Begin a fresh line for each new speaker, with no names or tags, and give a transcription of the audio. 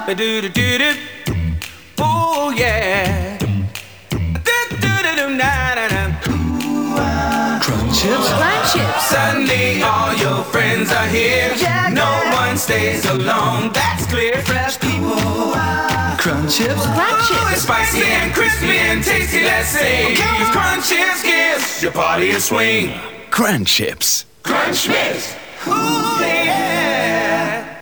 Do-do-do-do. Oh yeah. Do-do-do-do-na-na-na.
Crunchips.
Crunchips.
Suddenly all your friends are here.
Yeah,
no
yeah.
one stays alone, that's clear. Fresh people.
Crunchips.
Ooh,
Crunchips.
it's spicy and crispy and tasty, let's say. Crunchips gives your party a swing.
Crunchips.
Crunchips. Ooh, yeah.